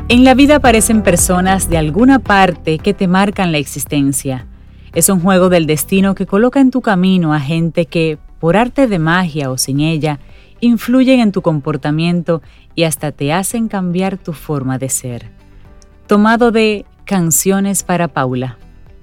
En la vida aparecen personas de alguna parte que te marcan la existencia. Es un juego del destino que coloca en tu camino a gente que, por arte de magia o sin ella, influyen en tu comportamiento y hasta te hacen cambiar tu forma de ser. Tomado de Canciones para Paula.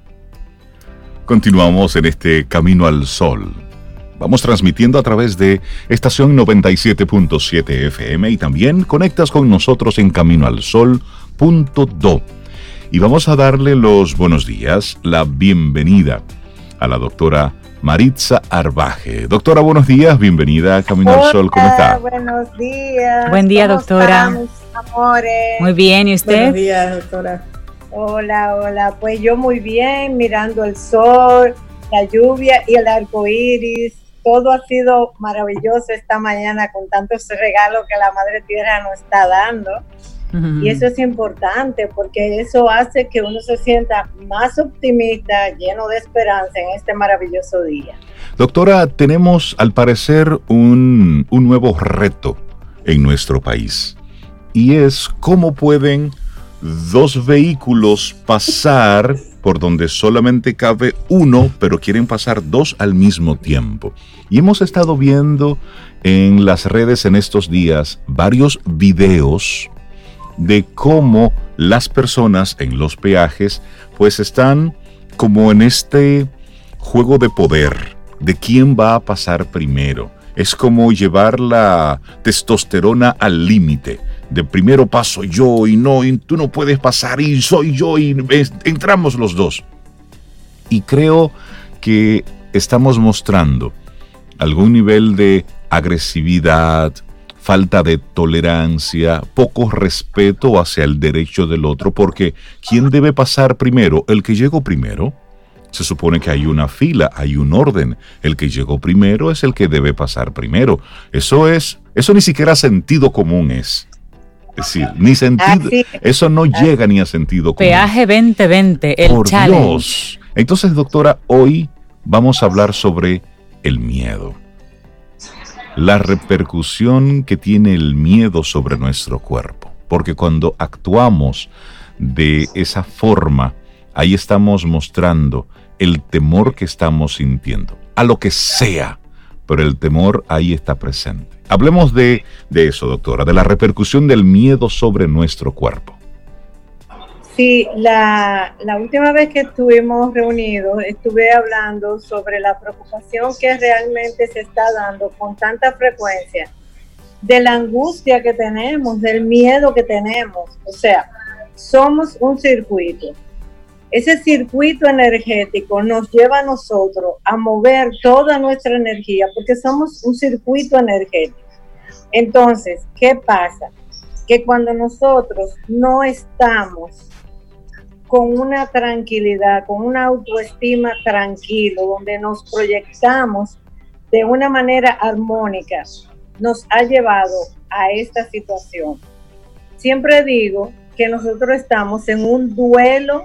Continuamos en este Camino al Sol. Vamos transmitiendo a través de estación 97.7 FM y también conectas con nosotros en caminoalsol.do. Y vamos a darle los buenos días, la bienvenida a la doctora Maritza Arbaje. Doctora, buenos días, bienvenida a Camino al Sol, ¿cómo está? Buenos días. Buen día, doctora. ¿Cómo están, amores? Muy bien, ¿y usted? Buenos días, doctora. Hola, pues yo muy bien, mirando el sol, la lluvia y el arco iris. Todo ha sido maravilloso esta mañana con tantos regalos que la Madre Tierra nos está dando. Uh-huh. Y eso es importante porque eso hace que uno se sienta más optimista, lleno de esperanza en este maravilloso día. Doctora, tenemos al parecer un nuevo reto en nuestro país y es cómo pueden dos vehículos pasar por donde solamente cabe uno, pero quieren pasar dos al mismo tiempo. Y hemos estado viendo en las redes en estos días varios videos de cómo las personas en los peajes pues están como en este juego de poder, de quién va a pasar primero. Es como llevar la testosterona al límite. De primero paso yo y tú no puedes pasar y soy yo y entramos los dos. Y creo que estamos mostrando algún nivel de agresividad, falta de tolerancia, poco respeto hacia el derecho del otro, porque ¿quién debe pasar primero? El que llegó primero. Se supone que hay una fila, hay un orden. El que llegó primero es el que debe pasar primero. Eso ni siquiera sentido común es. Es decir, ni sentido, eso no llega ni a sentido común. Peaje 2020, el Por challenge. Dios. Entonces, doctora, hoy vamos a hablar sobre el miedo. La repercusión que tiene el miedo sobre nuestro cuerpo. Porque cuando actuamos de esa forma, ahí estamos mostrando el temor que estamos sintiendo. A lo que sea, pero el temor ahí está presente. Hablemos de eso, doctora, de la repercusión del miedo sobre nuestro cuerpo. Sí, la última vez que estuvimos reunidos, estuve hablando sobre la preocupación que realmente se está dando con tanta frecuencia, de la angustia que tenemos, del miedo que tenemos. O sea, somos un circuito. Ese circuito energético nos lleva a nosotros a mover toda nuestra energía porque somos un circuito energético. Entonces, ¿qué pasa? Que cuando nosotros no estamos con una tranquilidad, con una autoestima tranquilo, donde nos proyectamos de una manera armónica, nos ha llevado a esta situación. Siempre digo que nosotros estamos en un duelo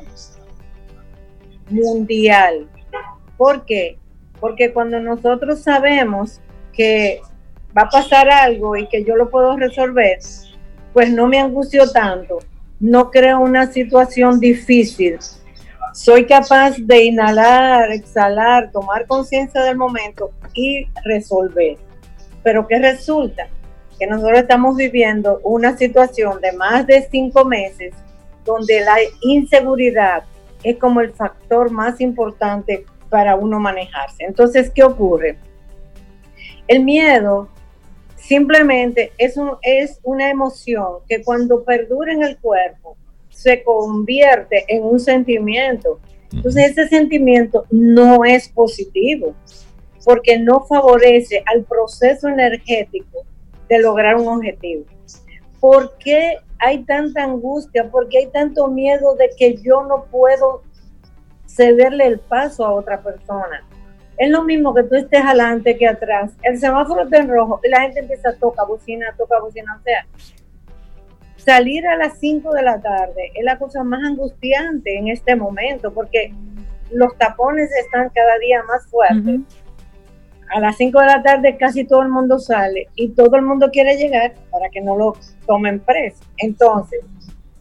mundial. ¿Por qué? Porque cuando nosotros sabemos que va a pasar algo y que yo lo puedo resolver, pues no me angustio tanto, no creo una situación difícil. Soy capaz de inhalar, exhalar, tomar conciencia del momento y resolver. Pero ¿qué resulta? Que nosotros estamos viviendo una situación de más de 5 meses donde la inseguridad es como el factor más importante para uno manejarse. Entonces, ¿qué ocurre? El miedo simplemente es una emoción que cuando perdura en el cuerpo se convierte en un sentimiento. Entonces, ese sentimiento no es positivo porque no favorece al proceso energético de lograr un objetivo. ¿Por qué hay tanta angustia? ¿Por qué hay tanto miedo de que yo no puedo cederle el paso a otra persona? Es lo mismo que tú estés adelante que atrás. El semáforo está en rojo y la gente empieza a tocar bocina. O sea, salir a las 5 de la tarde es la cosa más angustiante en este momento porque los tapones están cada día más fuertes. Uh-huh. A las 5 de la tarde casi todo el mundo sale y todo el mundo quiere llegar para que no lo tomen preso. Entonces,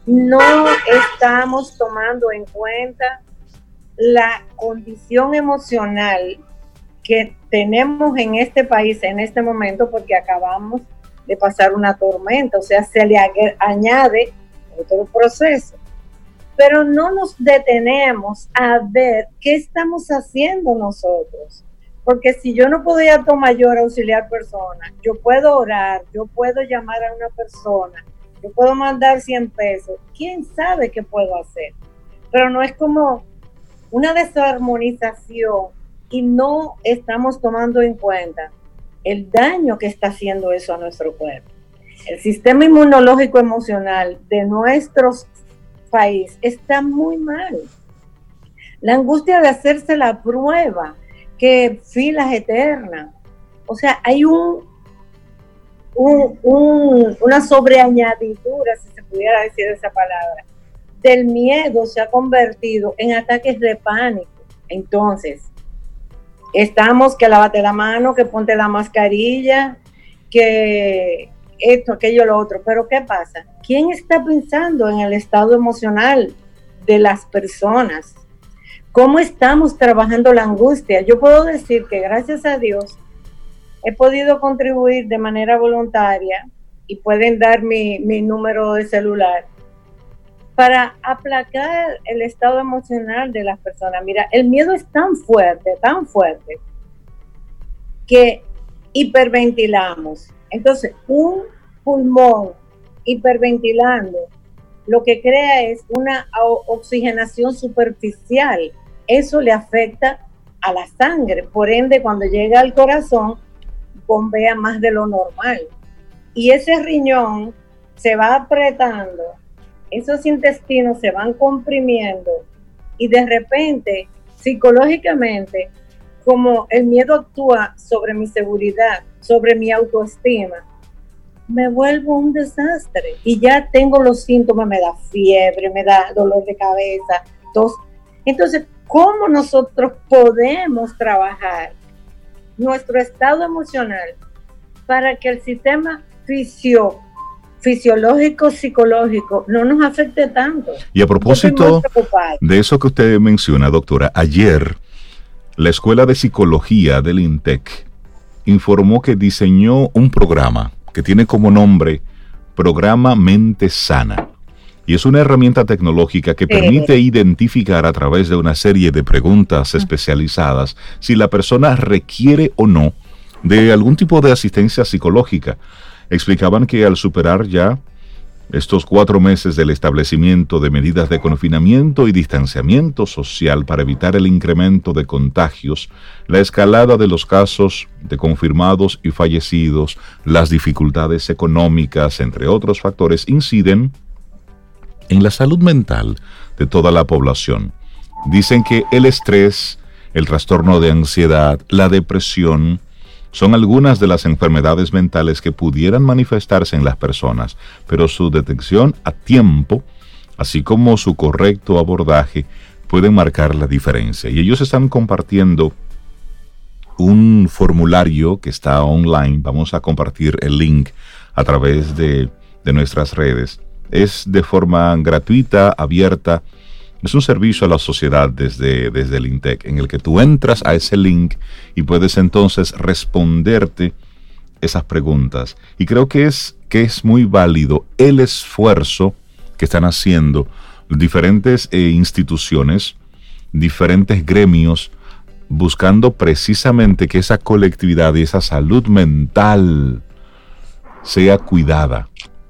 no estamos tomando en cuenta la condición emocional que tenemos en este país en este momento, porque acabamos de pasar una tormenta, o sea, se le añade otro proceso. Pero no nos detenemos a ver qué estamos haciendo nosotros. Porque si yo no puedo ir a mayor a auxiliar personas, yo puedo orar, yo puedo llamar a una persona, yo puedo mandar 100 pesos, quién sabe qué puedo hacer. Pero no es como una desarmonización y no estamos tomando en cuenta el daño que está haciendo eso a nuestro cuerpo. El sistema inmunológico emocional de nuestro país está muy mal. La angustia de hacerse la prueba, que filas eternas. O sea, hay una sobreañadidura, si se pudiera decir esa palabra, del miedo se ha convertido en ataques de pánico. Entonces, estamos que lávate la mano, que ponte la mascarilla, que esto, aquello, lo otro. Pero ¿qué pasa? ¿Quién está pensando en el estado emocional de las personas? ¿Cómo estamos trabajando la angustia? Yo puedo decir que gracias a Dios he podido contribuir de manera voluntaria, y pueden dar mi número de celular, para aplacar el estado emocional de las personas. Mira, el miedo es tan fuerte, que hiperventilamos. Entonces, un pulmón hiperventilando lo que crea es una oxigenación superficial. Eso le afecta a la sangre, por ende cuando llega al corazón bombea más de lo normal y ese riñón se va apretando, esos intestinos se van comprimiendo y de repente psicológicamente, como el miedo actúa sobre mi seguridad, sobre mi autoestima, me vuelvo un desastre y ya tengo los síntomas, me da fiebre, me da dolor de cabeza, tos. Entonces, ¿cómo nosotros podemos trabajar nuestro estado emocional para que el sistema fisiológico, psicológico no nos afecte tanto? Y a propósito de eso que usted menciona, doctora, ayer la Escuela de Psicología del INTEC informó que diseñó un programa que tiene como nombre Programa Mente Sana. Y es una herramienta tecnológica que permite identificar a través de una serie de preguntas especializadas si la persona requiere o no de algún tipo de asistencia psicológica. Explicaban que al superar ya estos 4 meses del establecimiento de medidas de confinamiento y distanciamiento social para evitar el incremento de contagios, la escalada de los casos de confirmados y fallecidos, las dificultades económicas, entre otros factores, inciden en la salud mental de toda la población. Dicen que el estrés, el trastorno de ansiedad, la depresión, son algunas de las enfermedades mentales que pudieran manifestarse en las personas, pero su detección a tiempo, así como su correcto abordaje, pueden marcar la diferencia. Y ellos están compartiendo un formulario que está online. Vamos a compartir el link a través de nuestras redes. Es de forma gratuita, abierta. Es un servicio a la sociedad desde el INTEC, en el que tú entras a ese link y puedes entonces responderte esas preguntas. Y creo que es muy válido el esfuerzo que están haciendo diferentes instituciones, diferentes gremios, buscando precisamente que esa colectividad y esa salud mental sea cuidada.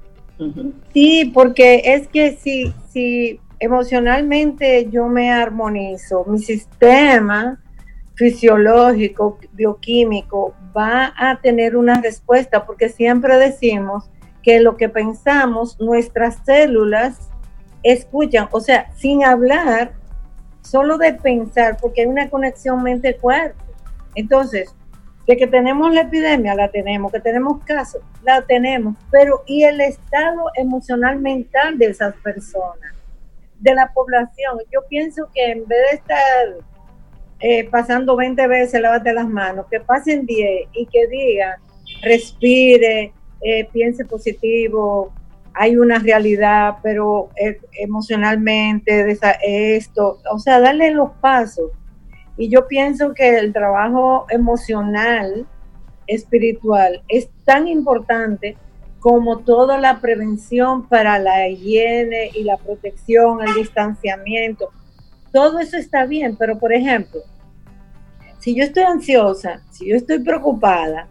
Sí, porque es que si emocionalmente yo me armonizo, mi sistema fisiológico, bioquímico va a tener una respuesta, porque siempre decimos que lo que pensamos, nuestras células escuchan, o sea, sin hablar, solo de pensar, porque hay una conexión mente-cuerpo. Entonces, de que tenemos la epidemia, la tenemos, que tenemos casos, la tenemos, pero ¿y el estado emocional mental de esas personas? De la población. Yo pienso que en vez de estar pasando 20 veces lávate las manos, que pasen 10 y que digan, respire, piense positivo, hay una realidad, pero emocionalmente, esto, o sea, darle los pasos. Y yo pienso que el trabajo emocional, espiritual, es tan importante como toda la prevención para la higiene y la protección, el distanciamiento. Todo eso está bien, pero por ejemplo, si yo estoy ansiosa, si yo estoy preocupada,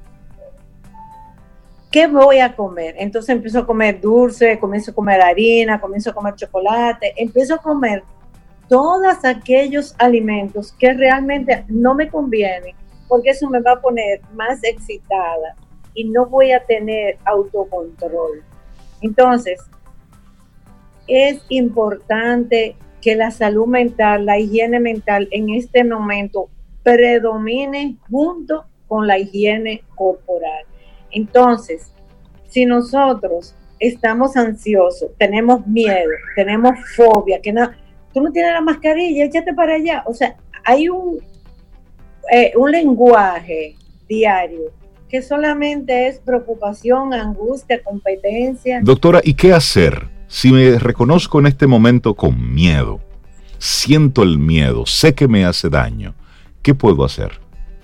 ¿qué voy a comer? Entonces empiezo a comer dulce, comienzo a comer harina, comienzo a comer chocolate, empiezo a comer todos aquellos alimentos que realmente no me convienen, porque eso me va a poner más excitada y no voy a tener autocontrol. Entonces, es importante que la salud mental, la higiene mental en este momento predomine junto con la higiene corporal. Entonces, si nosotros estamos ansiosos, tenemos miedo, tenemos fobia, que no, tú no tienes la mascarilla, échate para allá. O sea, hay un lenguaje diario que solamente es preocupación, angustia, competencia. Doctora, ¿y qué hacer si me reconozco en este momento con miedo? Siento el miedo, sé que me hace daño. ¿Qué puedo hacer?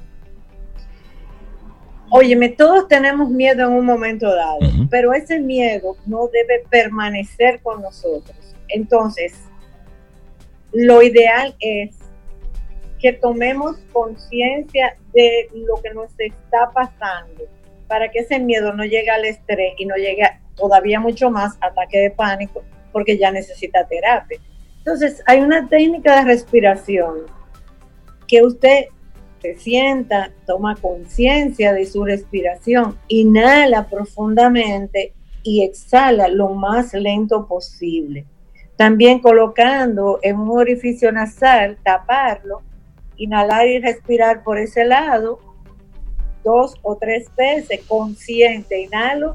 Óyeme, todos tenemos miedo en un momento dado, pero ese miedo no debe permanecer con nosotros. Entonces, lo ideal es que tomemos conciencia de lo que nos está pasando para que ese miedo no llegue al estrés y no llegue todavía mucho más ataque de pánico, porque ya necesita terapia. Entonces, hay una técnica de respiración que usted se sienta, toma conciencia de su respiración, inhala profundamente y exhala lo más lento posible. También colocando en un orificio nasal, taparlo, inhalar y respirar por ese lado 2 o 3 veces, consciente, inhalo.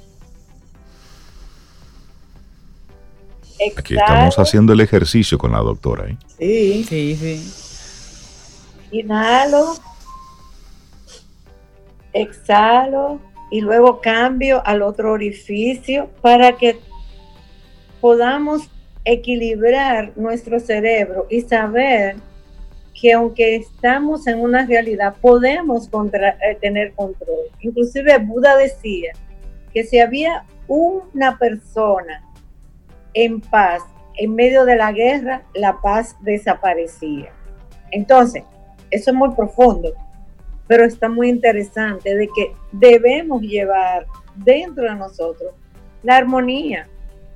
Exhalo. Aquí estamos haciendo el ejercicio con la doctora, ¿eh? Sí. Sí, sí. Inhalo, exhalo y luego cambio al otro orificio para que podamos equilibrar nuestro cerebro y saber que aunque estamos en una realidad podemos tener control. Inclusive Buda decía que si había una persona en paz en medio de la guerra, la paz desaparecía. Entonces, eso es muy profundo, pero está muy interesante de que debemos llevar dentro de nosotros la armonía.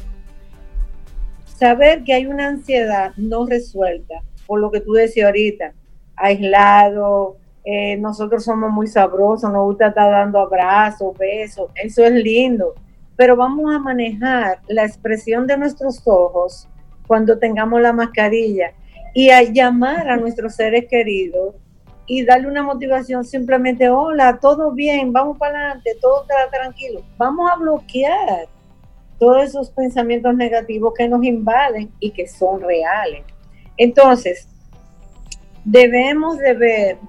Saber que hay una ansiedad no resuelta, por lo que tú decías ahorita, aislado, nosotros somos muy sabrosos, nos gusta estar dando abrazos, besos, eso es lindo, pero vamos a manejar la expresión de nuestros ojos cuando tengamos la mascarilla y a llamar a nuestros seres queridos y darle una motivación simplemente, hola, todo bien, vamos para adelante, todo está tranquilo. Vamos a bloquear todos esos pensamientos negativos que nos invaden y que son reales. Entonces, debemos de ver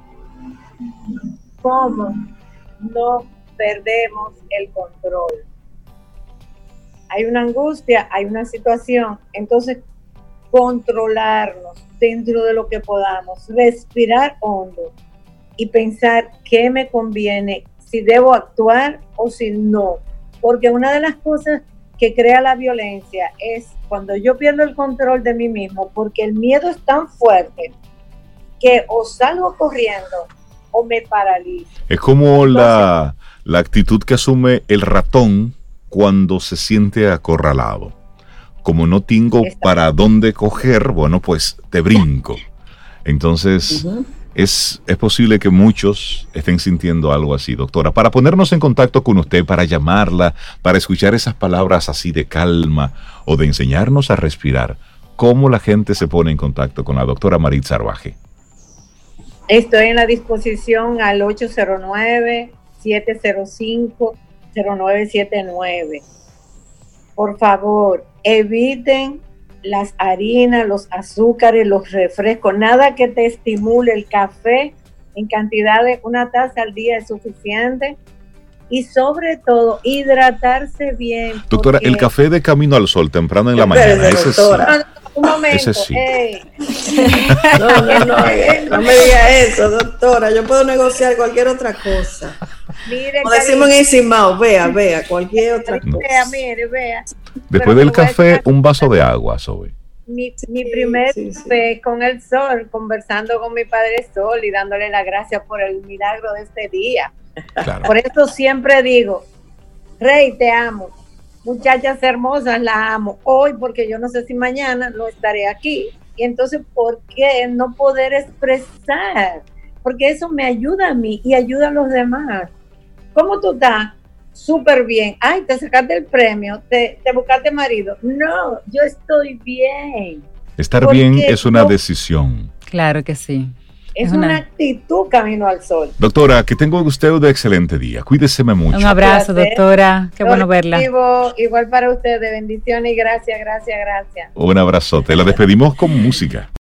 cómo no perdemos el control. Hay una angustia, hay una situación, entonces controlarnos dentro de lo que podamos, respirar hondo y pensar qué me conviene, si debo actuar o si no, porque una de las cosas que crea la violencia es cuando yo pierdo el control de mí mismo, porque el miedo es tan fuerte que o salgo corriendo o me paralizo. Es como entonces, la actitud que asume el ratón cuando se siente acorralado. Como no tengo para dónde coger, bueno, pues te brinco. Entonces, es posible que muchos estén sintiendo algo así, doctora. Para ponernos en contacto con usted, para llamarla, para escuchar esas palabras así de calma o de enseñarnos a respirar, ¿cómo la gente se pone en contacto con la doctora Maritza Arbaje? Estoy en la disposición al 809-705-0979. Por favor, eviten las harinas, los azúcares, los refrescos, nada que te estimule. El café en cantidad de una taza al día es suficiente. y sobre todo hidratarse bien. Doctora, porque... el café de Camino al Sol temprano en la mañana, ese sí. Un momento, ese sí. No me diga eso, doctora. Yo puedo negociar cualquier otra cosa. Mire, como decimos en Isimao, vea, cualquier otra cosa. Vea. Después del café, un vaso de agua, Zoe. Mi primer café con el sol, conversando con mi Padre Sol y dándole las gracias por el milagro de este día. Claro. Por eso siempre digo, Rey, te amo. Muchachas hermosas, la amo. Hoy, porque yo no sé si mañana no estaré aquí. Y entonces, ¿por qué no poder expresar? Porque eso me ayuda a mí y ayuda a los demás. ¿Cómo tú estás? Súper bien. Ay, te sacaste el premio, te buscaste marido. No, yo estoy bien. Estar bien es una decisión. Claro que sí. Es una actitud camino al sol. Doctora, que tenga usted un excelente día. Cuídese mucho. Un abrazo, doctora. Qué bueno verla. Igual para ustedes. Bendiciones y gracias. Un abrazote. La despedimos con música.